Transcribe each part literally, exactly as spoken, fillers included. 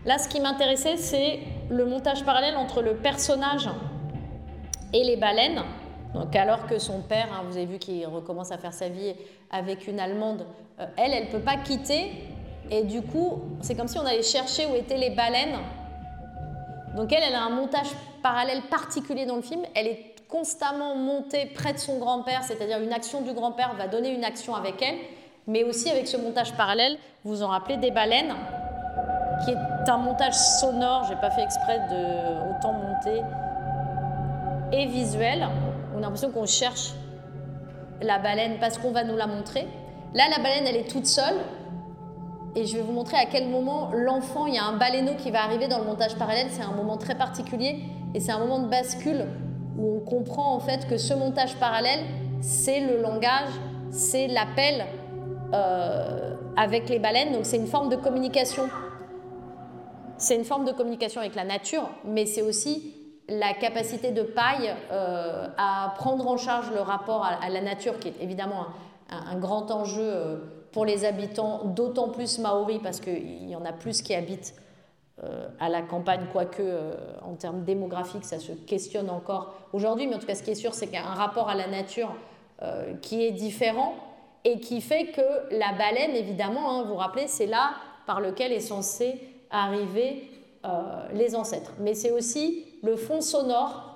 Là, ce qui m'intéressait, c'est le montage parallèle entre le personnage et les baleines. Donc, alors que son père, hein, vous avez vu qu'il recommence à faire sa vie avec une Allemande, euh, elle, elle ne peut pas quitter. Et du coup, c'est comme si on allait chercher où étaient les baleines. Donc elle, elle a un montage parallèle particulier dans le film. Elle est constamment montée près de son grand-père, c'est-à-dire une action du grand-père va donner une action avec elle, mais aussi avec ce montage parallèle, vous vous en rappelez, des baleines, qui est un montage sonore, je n'ai pas fait exprès de autant monter, et visuel. On a l'impression qu'on cherche la baleine parce qu'on va nous la montrer. Là, la baleine, elle est toute seule. Et je vais vous montrer à quel moment l'enfant, il y a un baleineau qui va arriver dans le montage parallèle. C'est un moment très particulier et c'est un moment de bascule où on comprend en fait que ce montage parallèle, c'est le langage, c'est l'appel euh, avec les baleines. Donc c'est une forme de communication. C'est une forme de communication avec la nature, mais c'est aussi la capacité de Paille euh, à prendre en charge le rapport à, à la nature, qui est évidemment un, un, un grand enjeu euh, pour les habitants, d'autant plus maoris, parce qu'il y en a plus qui habitent euh, à la campagne, quoique euh, en termes démographiques, ça se questionne encore aujourd'hui, mais en tout cas, ce qui est sûr, c'est qu'il y a un rapport à la nature euh, qui est différent et qui fait que la baleine, évidemment, hein, vous vous rappelez, c'est là par lequel est censé arriver euh, les ancêtres. Mais c'est aussi le fond sonore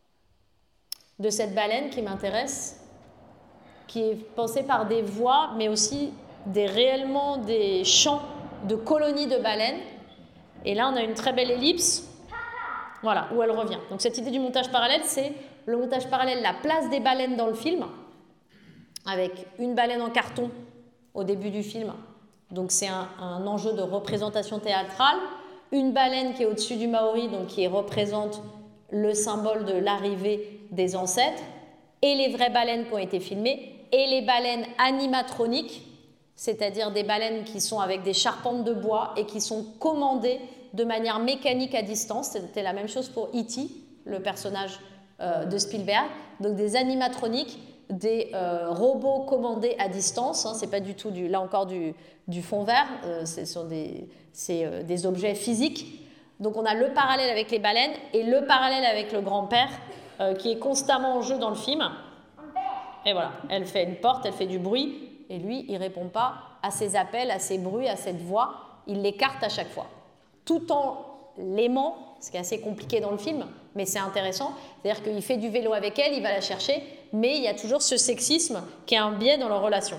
de cette baleine qui m'intéresse, qui est pensé par des voix, mais aussi des, réellement des chants de colonies de baleines. Et là, on a une très belle ellipse, voilà, où elle revient. Donc cette idée du montage parallèle, c'est le montage parallèle, la place des baleines dans le film, avec une baleine en carton au début du film. Donc c'est un, un enjeu de représentation théâtrale. Une baleine qui est au-dessus du Maori, donc qui représente le symbole de l'arrivée des ancêtres, et les vraies baleines qui ont été filmées, et les baleines animatroniques, c'est-à-dire des baleines qui sont avec des charpentes de bois et qui sont commandées de manière mécanique à distance. C'était la même chose pour E T, le personnage euh, de Spielberg. Donc des animatroniques, des euh, robots commandés à distance, hein, c'est pas du tout du, là encore du, du fond vert, euh, c'est sur des, c'est, euh, des objets physiques. Donc on a le parallèle avec les baleines et le parallèle avec le grand-père euh, qui est constamment en jeu dans le film. Et voilà, elle fait une porte, elle fait du bruit et lui il répond pas à ces appels, à ces bruits, à cette voix, il l'écarte à chaque fois. Tout en l'aimant, ce qui est assez compliqué dans le film, mais c'est intéressant. C'est-à-dire qu'il fait du vélo avec elle, il va la chercher, mais il y a toujours ce sexisme qui est un biais dans leur relation.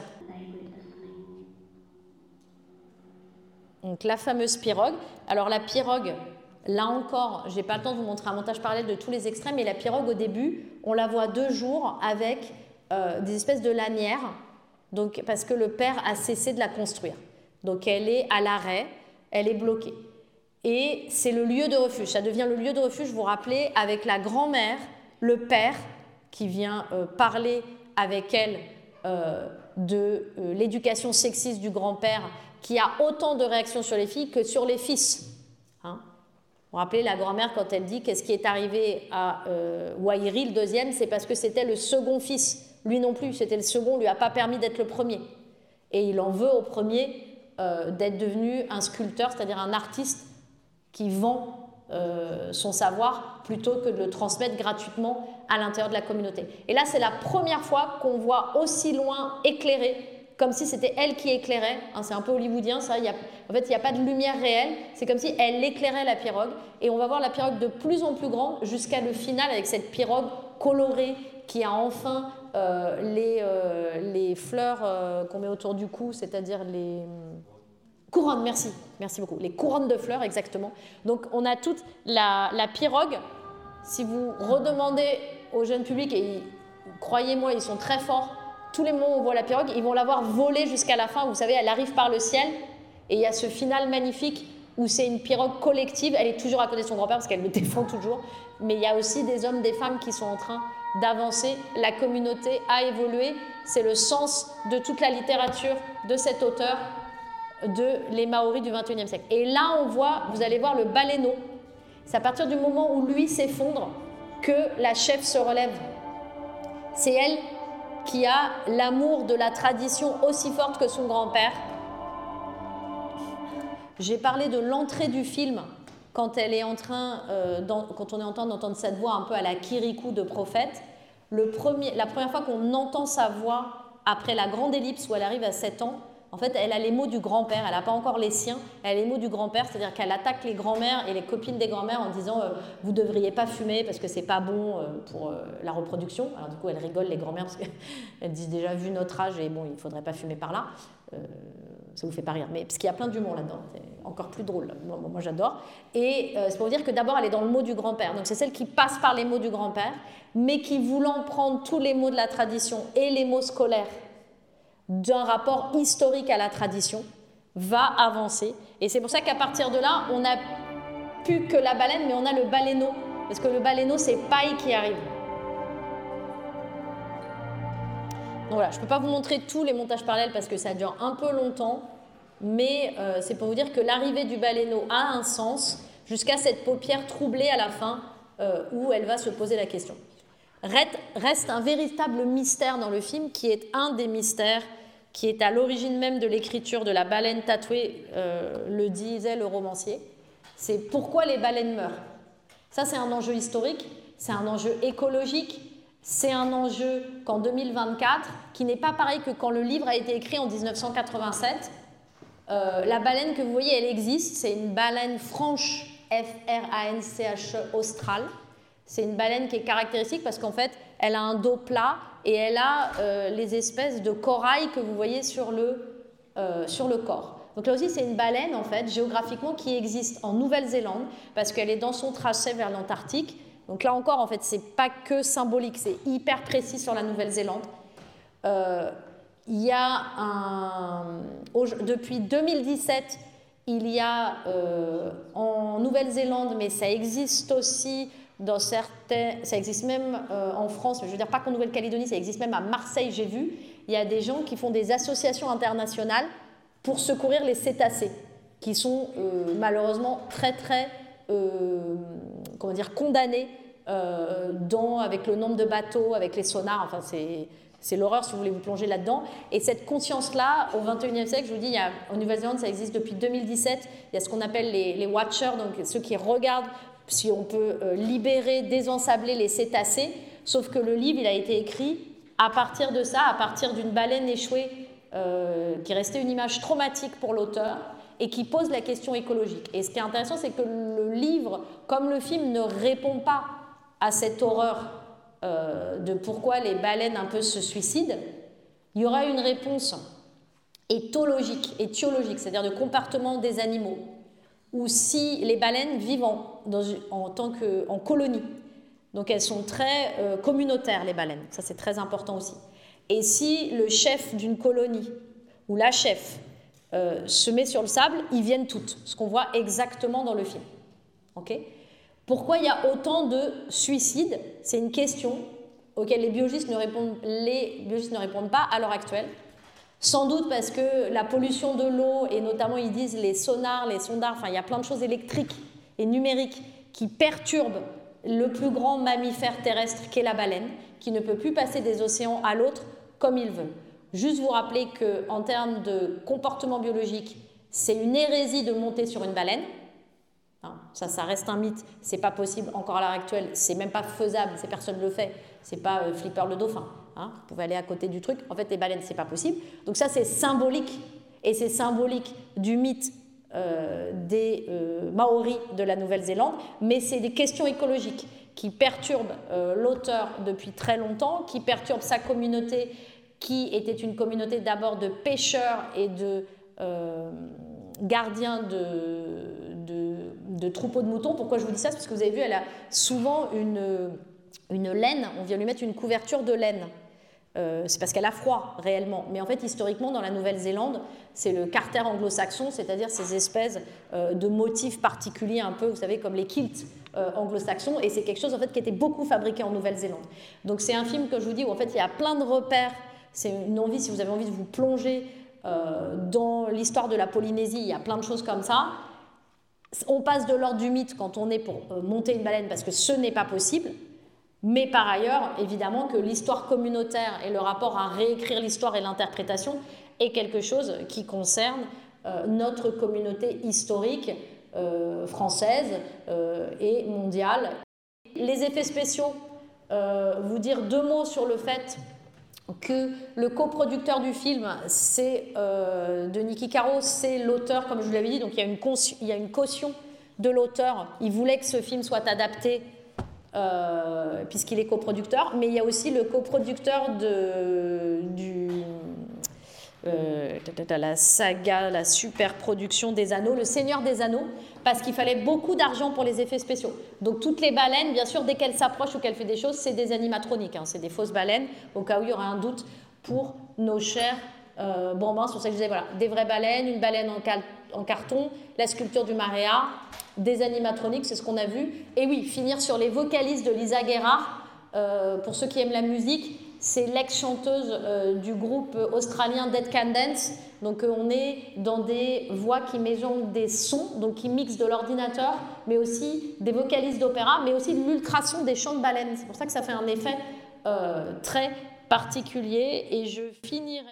Donc la fameuse pirogue. Alors la pirogue, là encore, je n'ai pas le temps de vous montrer un montage parallèle de tous les extraits, mais la pirogue au début, on la voit deux jours avec euh, des espèces de lanières, donc, parce que le père a cessé de la construire. Donc elle est à l'arrêt, elle est bloquée. Et c'est le lieu de refuge, ça devient le lieu de refuge, vous vous rappelez, avec la grand-mère, le père qui vient euh, parler avec elle euh, de euh, l'éducation sexiste du grand-père, qui a autant de réactions sur les filles que sur les fils. Hein, vous vous rappelez, la grand-mère, quand elle dit qu'est-ce qui est arrivé à euh, Wairi, le deuxième, c'est parce que c'était le second fils. Lui non plus, c'était le second, lui a pas permis d'être le premier. Et il en veut au premier euh, d'être devenu un sculpteur, c'est-à-dire un artiste qui vend euh, son savoir plutôt que de le transmettre gratuitement à l'intérieur de la communauté. Et là, c'est la première fois qu'on voit aussi loin éclairer, comme si c'était elle qui éclairait. Hein, c'est un peu hollywoodien, ça. Il y a, en fait, il n'y a pas de lumière réelle. C'est comme si elle éclairait la pirogue. Et on va voir la pirogue de plus en plus grande jusqu'à le final avec cette pirogue colorée qui a enfin euh, les, euh, les fleurs euh, qu'on met autour du cou, c'est-à-dire les... couronnes, merci, merci beaucoup. Les couronnes de fleurs, exactement. Donc, on a toute la, la pirogue. Si vous redemandez au jeune public, et croyez-moi, ils sont très forts, tous les moments où on voit la pirogue, ils vont la voir voler jusqu'à la fin. Vous savez, elle arrive par le ciel. Et il y a ce final magnifique où c'est une pirogue collective. Elle est toujours à côté de son grand-père parce qu'elle le défend toujours. Mais il y a aussi des hommes, des femmes qui sont en train d'avancer. La communauté a évolué. C'est le sens de toute la littérature de cet auteur, de les Maoris du vingt et unième siècle. Et là, on voit, vous allez voir le baleineau. C'est à partir du moment où lui s'effondre que la chef se relève. C'est elle qui a l'amour de la tradition aussi forte que son grand-père. J'ai parlé de l'entrée du film quand, elle est en train, euh, quand on est en train d'entendre cette voix un peu à la Kirikou de Prophète. Le premier, la première fois qu'on entend sa voix après la grande ellipse où elle arrive à sept ans, en fait, elle a les mots du grand-père, elle n'a pas encore les siens, elle a les mots du grand-père, c'est-à-dire qu'elle attaque les grands-mères et les copines des grands-mères en disant euh, « vous ne devriez pas fumer parce que c'est pas bon euh, pour euh, la reproduction ». Alors du coup, elle rigole les grands-mères parce qu'elles disent déjà « vu notre âge, et bon, il ne faudrait pas fumer par là euh, ». Ça vous fait pas rire, mais parce qu'il y a plein d'humour là-dedans, c'est encore plus drôle, moi, moi j'adore. Et euh, c'est pour vous dire que d'abord, elle est dans le mot du grand-père, donc c'est celle qui passe par les mots du grand-père, mais qui, voulant prendre tous les mots de la tradition et les mots scolaires d'un rapport historique à la tradition, va avancer. Et c'est pour ça qu'à partir de là, on n'a plus que la baleine, mais on a le baleineau, parce que le baleineau, c'est Paille qui arrive. Donc voilà, je ne peux pas vous montrer tous les montages parallèles parce que ça dure un peu longtemps, mais euh, c'est pour vous dire que l'arrivée du baleineau a un sens jusqu'à cette paupière troublée à la fin euh, où elle va se poser la question. Reste un véritable mystère dans le film qui est un des mystères qui est à l'origine même de l'écriture de la baleine tatouée, euh, le disait le romancier. C'est pourquoi les baleines meurent. Ça, c'est un enjeu historique, c'est un enjeu écologique, c'est un enjeu qu'en deux mille vingt-quatre, qui n'est pas pareil que quand le livre a été écrit en mille neuf cent quatre-vingt-sept. Euh, la baleine que vous voyez, elle existe, c'est une baleine franche, F R A N C H E, australe. C'est une baleine qui est caractéristique parce qu'en fait, elle a un dos plat et elle a euh, les espèces de corail que vous voyez sur le, euh, sur le corps. Donc là aussi, c'est une baleine, en fait, géographiquement, qui existe en Nouvelle-Zélande parce qu'elle est dans son tracé vers l'Antarctique. Donc là encore, en fait, c'est pas que symbolique, c'est hyper précis sur la Nouvelle-Zélande. Euh, il y a un... Depuis deux mille dix-sept, il y a euh, en Nouvelle-Zélande, mais ça existe aussi dans certains... Ça existe même euh, en France, mais je veux dire pas qu'en Nouvelle-Calédonie, ça existe même à Marseille, j'ai vu. Il y a des gens qui font des associations internationales pour secourir les cétacés, qui sont euh, malheureusement très, très euh, comment dire, condamnés euh, dans, avec le nombre de bateaux, avec les sonars, enfin c'est... C'est l'horreur si vous voulez vous plonger là-dedans. Et cette conscience-là, au vingt et unième siècle, je vous dis, il y a, en Nouvelle-Zélande, ça existe depuis deux mille dix-sept. Il y a ce qu'on appelle les, les watchers, donc ceux qui regardent si on peut euh, libérer, désensabler les cétacés. Sauf que le livre, il a été écrit à partir de ça, à partir d'une baleine échouée euh, qui restait une image traumatique pour l'auteur et qui pose la question écologique. Et ce qui est intéressant, c'est que le livre, comme le film, ne répond pas à cette horreur Euh, de pourquoi les baleines un peu se suicident, il y aura une réponse éthologique, étiologique, c'est-à-dire de comportement des animaux, ou si les baleines vivent en, dans, en tant que, en colonie. Donc elles sont très euh, communautaires, les baleines, ça c'est très important aussi. Et si le chef d'une colonie, ou la chef, euh, se met sur le sable, ils viennent toutes, ce qu'on voit exactement dans le film. Ok ? Pourquoi il y a autant de suicides? C'est une question auquel les biologistes ne répondent, les biologistes ne répondent pas à l'heure actuelle. Sans doute parce que la pollution de l'eau, et notamment ils disent les sonars, les sondares, enfin il y a plein de choses électriques et numériques qui perturbent le plus grand mammifère terrestre qu'est la baleine, qui ne peut plus passer des océans à l'autre comme il veut. Juste vous rappeler qu'en termes de comportement biologique, c'est une hérésie de monter sur une baleine. Hein, ça, ça reste un mythe, c'est pas possible encore à l'heure actuelle, c'est même pas faisable, c'est personne ne le fait, c'est pas euh, Flipper le dauphin, hein, vous pouvez aller à côté du truc, en fait les baleines c'est pas possible, donc ça c'est symbolique, et c'est symbolique du mythe euh, des euh, Maoris de la Nouvelle-Zélande, mais c'est des questions écologiques qui perturbent euh, l'auteur depuis très longtemps, qui perturbent sa communauté, qui était une communauté d'abord de pêcheurs et de euh, gardiens de, de, de troupeaux de moutons. Pourquoi je vous dis ça? C'est parce que vous avez vu, elle a souvent une, une laine, on vient lui mettre une couverture de laine. Euh, c'est parce qu'elle a froid réellement. Mais en fait, historiquement, dans la Nouvelle-Zélande, c'est le carter anglo-saxon, c'est-à-dire ces espèces euh, de motifs particuliers, un peu, vous savez, comme les kilts euh, anglo-saxons. Et c'est quelque chose en fait, qui était beaucoup fabriqué en Nouvelle-Zélande. Donc c'est un film que je vous dis où en fait, il y a plein de repères. C'est une envie, si vous avez envie de vous plonger euh, dans l'histoire de la Polynésie, il y a plein de choses comme ça. On passe de l'ordre du mythe quand on est pour euh, monter une baleine parce que ce n'est pas possible. Mais par ailleurs, évidemment que l'histoire communautaire et le rapport à réécrire l'histoire et l'interprétation est quelque chose qui concerne euh, notre communauté historique euh, française euh, et mondiale. Les effets spéciaux, euh, vous dire deux mots sur le fait que le coproducteur du film, c'est euh, de Niki Caro, c'est l'auteur, comme je vous l'avais dit, donc il y a une, il y a une caution de l'auteur. Il voulait que ce film soit adapté euh, puisqu'il est coproducteur, mais il y a aussi le coproducteur de, du, euh, la saga, la super production des Anneaux, Le Seigneur des Anneaux, parce qu'il fallait beaucoup d'argent pour les effets spéciaux. Donc toutes les baleines, bien sûr, dès qu'elles s'approchent ou qu'elles font des choses, c'est des animatroniques, hein, c'est des fausses baleines, au cas où il y aurait un doute pour nos chers euh, bambins. C'est pour ça que je disais, voilà, des vraies baleines, une baleine en, cal en carton, la sculpture du Maréa, des animatroniques, c'est ce qu'on a vu. Et oui, finir sur les vocalistes de Lisa Gerrard, euh, pour ceux qui aiment la musique, c'est l'ex-chanteuse euh, du groupe australien Dead Can Dance. Donc euh, on est dans des voix qui mélangent des sons, donc qui mixent de l'ordinateur, mais aussi des vocalistes d'opéra, mais aussi de l'ultrason des chants de baleines. C'est pour ça que ça fait un effet euh, très particulier. Et je finirai...